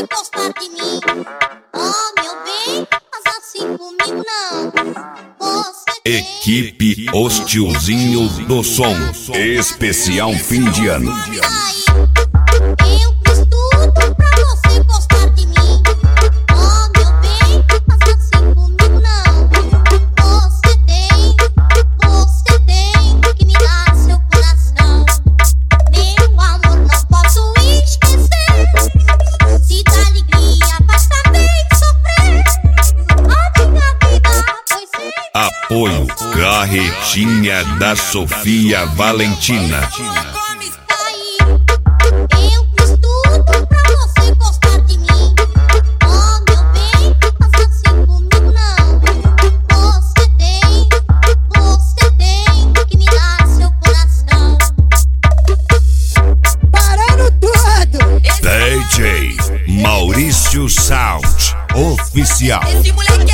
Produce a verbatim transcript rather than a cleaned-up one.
você gostar de mim. Oh, meu bem, mas assim comigo não. Você Equipe Os Tiozinho do Som, especial fim de ano. Eu fiz tudo pra você gostar de mim. Oh, meu bem, mas assim comigo não. Você tem, você tem que me dar seu coração. Meu amor, não posso esquecer. Se dá alegria, basta bem sofrer. A minha vida foi sempre. Apoio Carretinha da Sofia Valentina. Eu fiz tudo pra você gostar de mim. Oh, meu bem, mas assim comigo não. Você tem, você tem que me dar seu coração. Parando tudo! D J Maurício Sound Oficial. Esse moleque